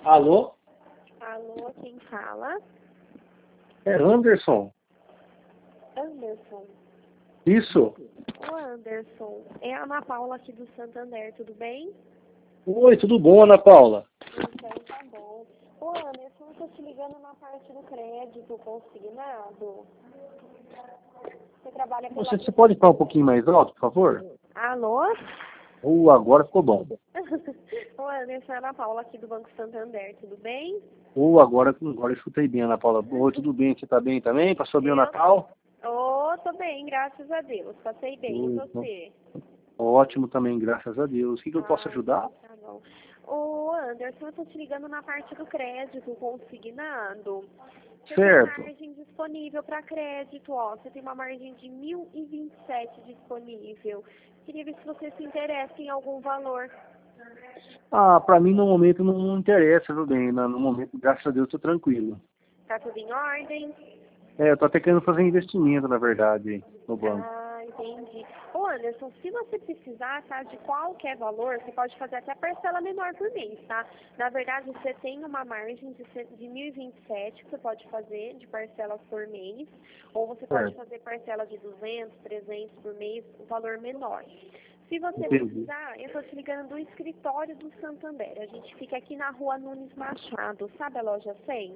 Alô? Alô, quem fala? É Anderson? Anderson. Isso? Ô, Anderson, é a Ana Paula aqui do Santander, tudo bem? Oi, tudo bom, Ana Paula? Então tá bom. Ô, Anderson, eu tô te ligando na parte do crédito consignado. Você trabalha pela... Você pode falar um pouquinho mais alto, por favor? Alô? Agora ficou bom. Ô, Anderson, é a Ana Paula aqui do Banco Santander, tudo bem? Agora eu escutei bem, Ana Paula. Oi, tudo bem? Você tá bem também? Passou bem o Eu? Natal? Tô bem, graças a Deus. Passei bem. E Oi, você? ótimo também, graças a Deus. O que eu posso ajudar? Então tá bom. Ô, Anderson, eu tô te ligando na parte do crédito consignado. Você tem Certo. margem disponível para crédito, ó. Você tem uma margem de 1.027 disponível. Queria ver se você se interessa em algum valor. Pra mim no momento não interessa, viu bem? No momento, graças a Deus, tô tranquilo. Tá tudo em ordem? Eu tô até querendo fazer investimento, na verdade, no banco. Entendi. Ô, Anderson, se você precisar, tá, de qualquer valor, você pode fazer até parcela menor por mês, tá? Na verdade, você tem uma margem de 1.027 que você pode fazer de parcelas por mês, ou você pode Certo. fazer parcela de 200, 300 por mês, um valor menor. Se você Entendi. precisar, eu tô te ligando do escritório do Santander. A gente fica aqui na rua Nunes Machado, sabe a loja 100?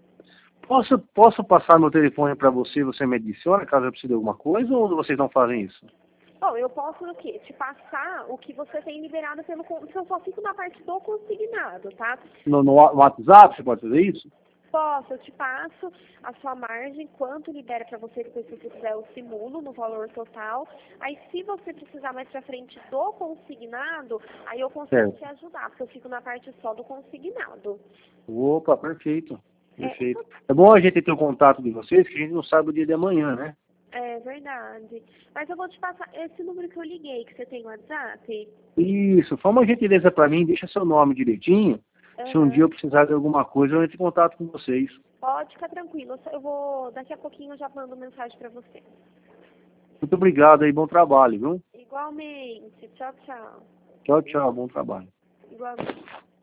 Posso passar meu telefone para você me adiciona caso eu precise de alguma coisa, ou vocês não fazem isso? Bom, eu posso o quê? Te passar o que você tem liberado pelo... Eu só fico na parte do consignado, tá? No WhatsApp você pode fazer isso? Posso, eu te passo a sua margem, quanto libera para você, depois se você quiser eu simulo no valor total. Aí se você precisar mais pra frente do consignado, aí eu consigo Certo. te ajudar, porque eu fico na parte só do consignado. Opa, perfeito. É, Perfeito. É bom a gente ter o contato de vocês, que a gente não sabe o dia de amanhã, né? é verdade. Mas eu vou te passar esse número que eu liguei, que você tem no WhatsApp. Isso, faz uma gentileza para mim, deixa seu nome direitinho. Se um dia Aham. eu precisar de alguma coisa, eu entro em contato com vocês. Pode ficar tranquilo. Eu vou, daqui a pouquinho eu já mando mensagem para você. Muito obrigado aí, bom trabalho, viu? Igualmente. Tchau, tchau. Tchau, tchau, bom trabalho. Igualmente.